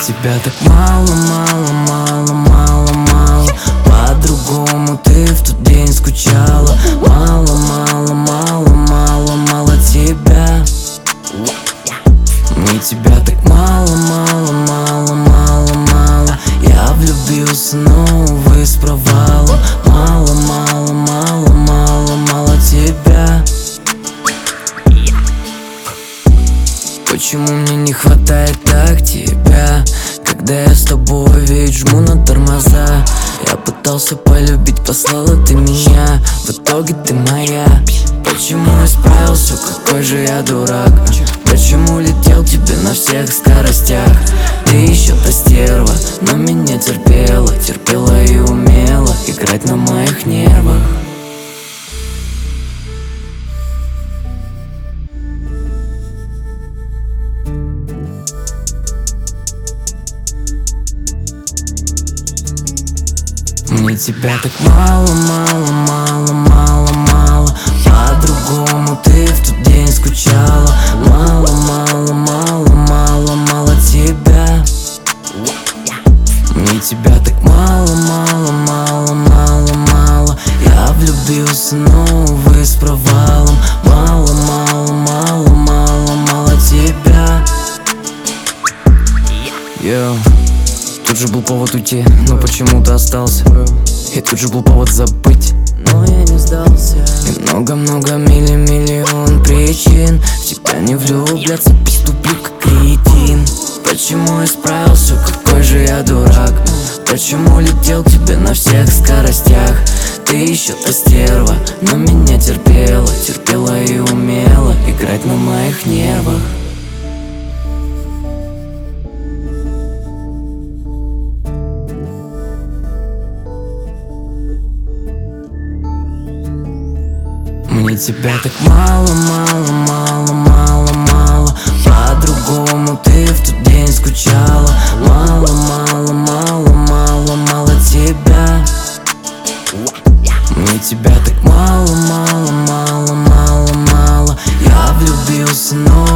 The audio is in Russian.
тебя так мало, мало, мало, мало, мало. По-другому ты в тот день скучала. Мало, мало, мало, мало, мало тебя. Мне тебя так мало, мало, мало, мало, мало. Я влюбился, но, увы, с провалом. Мало, мало, мало, мало, мало тебя. Почему мне не хватает так тебя? Когда я с тобой ведь жму на тормоза. Я пытался полюбить, послала ты меня. В итоге ты моя. Почему исправился, какой же я дурак? Почему летел к тебе на всех скоростях? Ты еще та стерва, но меня терпела. Терпела и умела играть на моих нервах. Мне тебя так мало, мало, мало, мало, мало. По-другому ты в тот день скучала. Мало, мало, мало, мало, мало тебя. Мне тебя так мало, мало, мало, мало, мало. Я влюбился, но, увы, с провалом. Мало, мало, мало, мало, мало тебя. Йоу. Тут же был повод уйти, но почему-то остался. И тут же был повод забыть, но я не сдался. И много-много миллион причин в тебя не влюбляться, поступлю как кретин. Почему исправился, какой же я дурак? Почему летел к тебе на всех скоростях? Ты еще та стерва, но меня терпела. Терпела и умела играть на моих нервах. Мне тебя так мало, мало, мало, мало, мало. По-другому ты в тот день скучала. Мало, мало, мало, мало, мало тебя. Мне тебя так мало, мало, мало, мало, мало. Я влюбился, но,